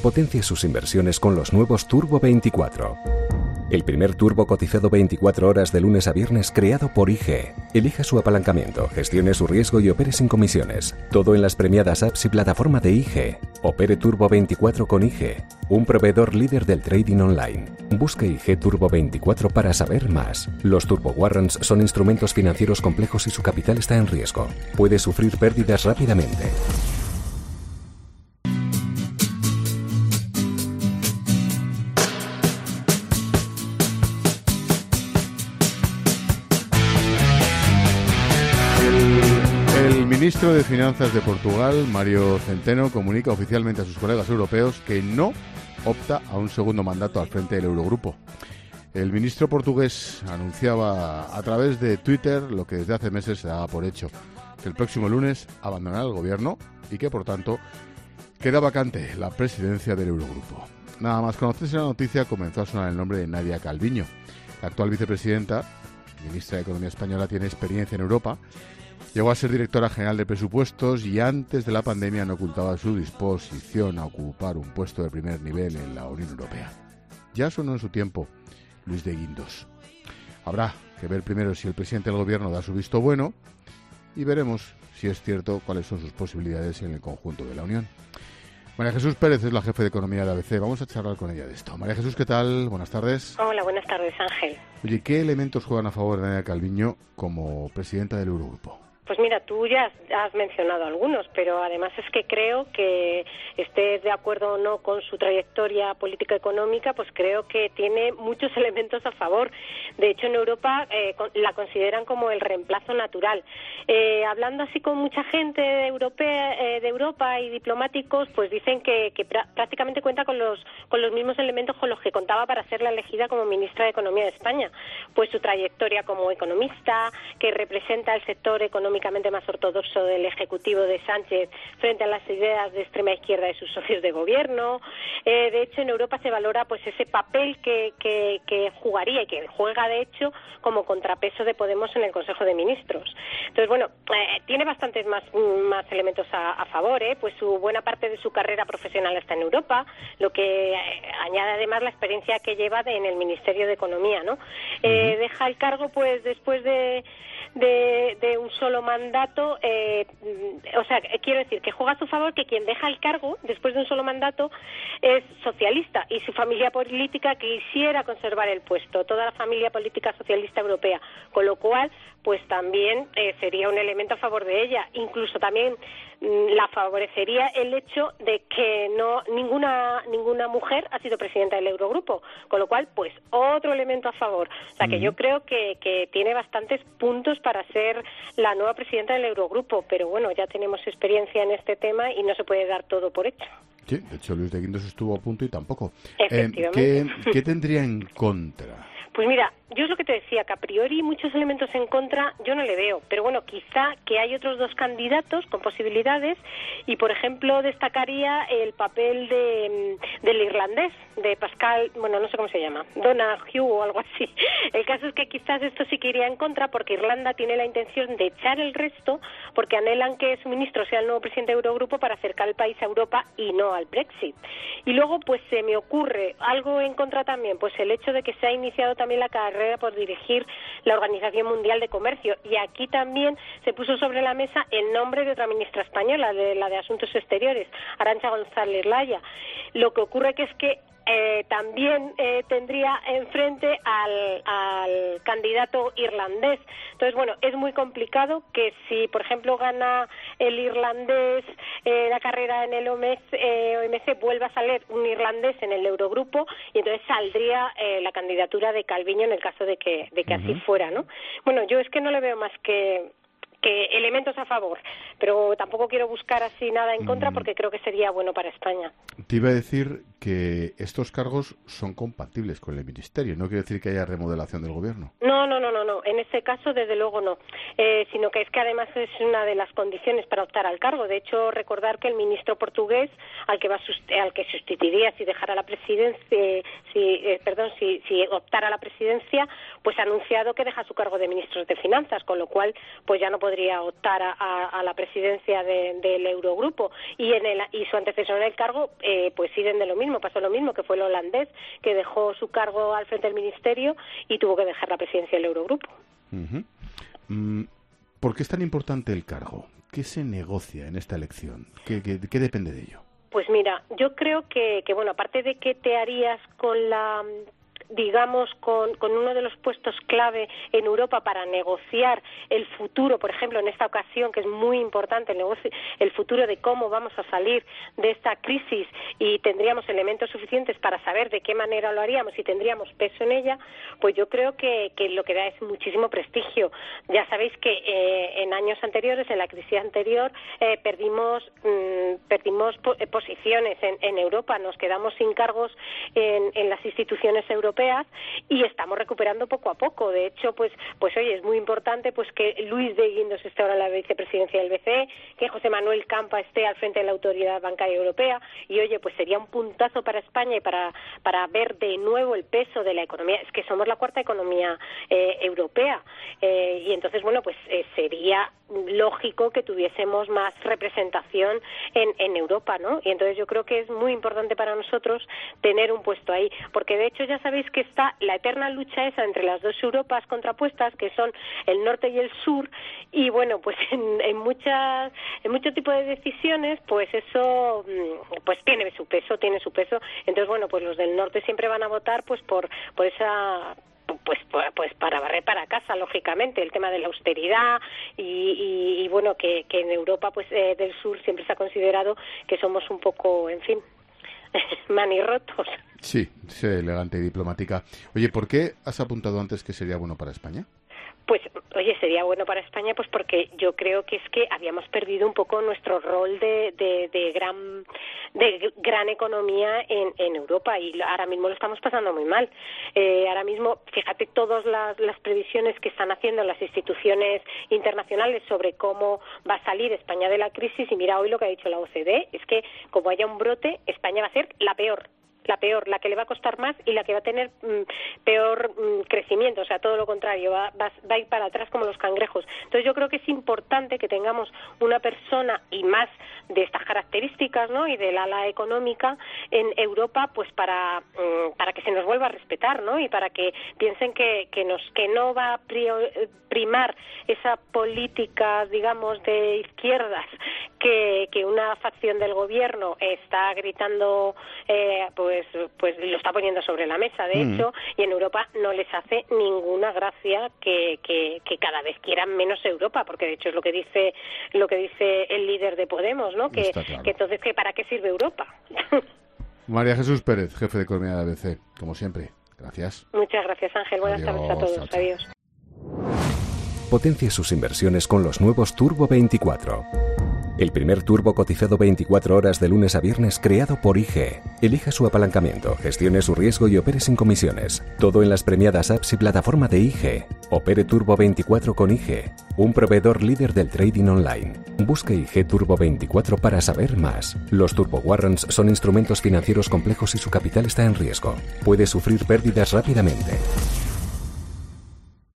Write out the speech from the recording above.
potencie sus inversiones con los nuevos Turbo 24. El primer turbo cotizado 24 horas de lunes a viernes creado por IG. Elija su apalancamiento, gestione su riesgo y opere sin comisiones. Todo en las premiadas apps y plataforma de IG. Opere Turbo 24 con IG, un proveedor líder del trading online. Busque IG Turbo 24 para saber más. Los Turbo Warrants son instrumentos financieros complejos y su capital está en riesgo. Puede sufrir pérdidas rápidamente. El ministro de Finanzas de Portugal, Mário Centeno, comunica oficialmente a sus colegas europeos que no opta a un segundo mandato al frente del Eurogrupo. El ministro portugués anunciaba a través de Twitter lo que desde hace meses se daba por hecho, que el próximo lunes abandonará el gobierno y que, por tanto, queda vacante la presidencia del Eurogrupo. Nada más conocerse la noticia, comenzó a sonar el nombre de Nadia Calviño. La actual vicepresidenta, ministra de Economía española, tiene experiencia en Europa. Llegó a ser directora general de presupuestos y antes de la pandemia no ocultaba su disposición a ocupar un puesto de primer nivel en la Unión Europea. Ya sonó en su tiempo Luis de Guindos. Habrá que ver primero si el presidente del gobierno da su visto bueno y veremos si es cierto cuáles son sus posibilidades en el conjunto de la Unión. María Jesús Pérez es la jefe de economía de ABC. Vamos a charlar con ella de esto. María Jesús, ¿qué tal? Buenas tardes. Hola, buenas tardes, Ángel. Oye, ¿qué elementos juegan a favor de Nadia Calviño como presidenta del Eurogrupo? Pues mira, tú ya has mencionado algunos, pero además es que creo que estés de acuerdo o no con su trayectoria política económica, pues creo que tiene muchos elementos a favor. De hecho, en Europa la consideran como el reemplazo natural. Hablando así con mucha gente de Europa y diplomáticos, pues dicen que prácticamente cuenta con los mismos elementos con los que contaba para ser la elegida como ministra de Economía de España. Pues su trayectoria como economista, que representa el sector económicamente más ortodoxo del Ejecutivo de Sánchez frente a las ideas de extrema izquierda de sus socios de gobierno. De hecho, en Europa se valora pues ese papel que jugaría y que juega, de hecho, como contrapeso de Podemos en el Consejo de Ministros. Entonces, bueno, tiene bastantes más elementos a favor, pues su buena parte de su carrera profesional está en Europa, lo que añade además la experiencia que lleva en el Ministerio de Economía, ¿no? Deja el cargo, pues, después de un solo mandato, o sea, quiero decir que juega a su favor que quien deja el cargo después de un solo mandato es socialista y su familia política quisiera conservar el puesto, toda la familia política socialista europea, con lo cual pues también sería un elemento a favor de ella. Incluso también la favorecería el hecho de que ninguna mujer ha sido presidenta del Eurogrupo, con lo cual pues otro elemento a favor. O sea que yo creo que tiene bastantes puntos para ser la nueva presidenta del Eurogrupo, pero bueno, ya tenemos experiencia en este tema y no se puede dar todo por hecho. Sí, de hecho Luis de Guindos estuvo a punto y tampoco. Efectivamente. ¿Qué tendría en contra? Pues mira, yo es lo que te decía, que a priori muchos elementos en contra yo no le veo, pero bueno, quizá que hay otros dos candidatos con posibilidades y, por ejemplo, destacaría el papel del irlandés, de Pascal, bueno, no sé cómo se llama, Donahue o algo así. El caso es que quizás esto sí que iría en contra porque Irlanda tiene la intención de echar el resto porque anhelan que su ministro sea el nuevo presidente de Eurogrupo para acercar el país a Europa y no al Brexit. Y luego, pues se me ocurre algo en contra también, pues el hecho de que se ha iniciado también la carrera por dirigir la Organización Mundial de Comercio y aquí también se puso sobre la mesa el nombre de otra ministra española, la de Asuntos Exteriores, Arantxa González Laya. Lo que ocurre que es que también tendría enfrente al candidato irlandés. Entonces, bueno, es muy complicado que si, por ejemplo, gana el irlandés la carrera en el OMC, vuelva a salir un irlandés en el Eurogrupo y entonces saldría la candidatura de Calviño en el caso de que así fuera, ¿no? Bueno, yo es que no le veo más que elementos a favor, pero tampoco quiero buscar así nada en contra porque creo que sería bueno para España. Te iba a decir que estos cargos son compatibles con el ministerio, no quiere decir que haya remodelación del gobierno. No, en ese caso desde luego no, sino que es que además es una de las condiciones para optar al cargo. De hecho, recordar que el ministro portugués al que sustituiría si dejara la presidencia, si optara a la presidencia, pues ha anunciado que deja su cargo de ministro de Finanzas, con lo cual pues ya no podría podría optar a la presidencia del Eurogrupo, y su antecesor en el cargo pues siguen de lo mismo, pasó lo mismo, que fue el holandés que dejó su cargo al frente del ministerio y tuvo que dejar la presidencia del Eurogrupo. ¿Por qué es tan importante el cargo? ¿Qué se negocia en esta elección? ¿Qué depende de ello? Pues mira, yo creo que bueno, aparte de que te harías con con uno de los puestos clave en Europa para negociar el futuro, por ejemplo, en esta ocasión, que es muy importante el futuro de cómo vamos a salir de esta crisis, y tendríamos elementos suficientes para saber de qué manera lo haríamos y tendríamos peso en ella, pues yo creo que lo que da es muchísimo prestigio. Ya sabéis que en años anteriores, en la crisis anterior, perdimos posiciones en Europa, nos quedamos sin cargos en las instituciones europeas, y estamos recuperando poco a poco. De hecho, pues oye, es muy importante pues que Luis de Guindos esté ahora en la vicepresidencia del BCE, que José Manuel Campa esté al frente de la Autoridad Bancaria Europea, y oye, pues sería un puntazo para España y para ver de nuevo el peso de la economía. Es que somos la cuarta economía europea, y entonces, bueno, pues sería lógico que tuviésemos más representación en Europa, ¿no? Y entonces yo creo que es muy importante para nosotros tener un puesto ahí, porque de hecho ya sabéis que está la eterna lucha esa entre las dos Europas contrapuestas, que son el norte y el sur, y bueno, pues en mucho tipo de decisiones, pues eso pues tiene su peso. Entonces, bueno, pues los del norte siempre van a votar pues por esa pues para barrer para casa, lógicamente, el tema de la austeridad y bueno, que en Europa pues del sur siempre se ha considerado que somos un poco, en fin, manirrotos. Sí, elegante y diplomática. Oye, ¿por qué has apuntado antes que sería bueno para España? Pues, oye, sería bueno para España, pues porque yo creo que es que habíamos perdido un poco nuestro rol de gran economía en Europa, y ahora mismo lo estamos pasando muy mal. Ahora mismo, fíjate todas las previsiones que están haciendo las instituciones internacionales sobre cómo va a salir España de la crisis, y mira hoy lo que ha dicho la OCDE, es que como haya un brote, España va a ser la peor, la que le va a costar más y la que va a tener peor crecimiento, o sea, todo lo contrario, va a ir para atrás como los cangrejos. Entonces yo creo que es importante que tengamos una persona, y más de estas características, ¿no?, y del ala económica en Europa, pues para que se nos vuelva a respetar, ¿no?, y para que piensen que no va a primar esa política, digamos, de izquierdas que una facción del gobierno está gritando, pues lo está poniendo sobre la mesa, de hecho, y en Europa no les hace ninguna gracia que cada vez quieran menos Europa, porque de hecho es lo que dice el líder de Podemos, ¿no? Que entonces, ¿para qué sirve Europa? María Jesús Pérez, jefe de economía de ABC, como siempre. Gracias. Muchas gracias, Ángel. Buenas tardes a todos. Chao. Adiós. Potencie sus inversiones con los nuevos Turbo 24. El primer turbo cotizado 24 horas de lunes a viernes creado por IG. Elija su apalancamiento, gestione su riesgo y opere sin comisiones. Todo en las premiadas apps y plataforma de IG. Opere Turbo 24 con IG, un proveedor líder del trading online. Busque IG Turbo 24 para saber más. Los Turbo Warrants son instrumentos financieros complejos y su capital está en riesgo. Puede sufrir pérdidas rápidamente.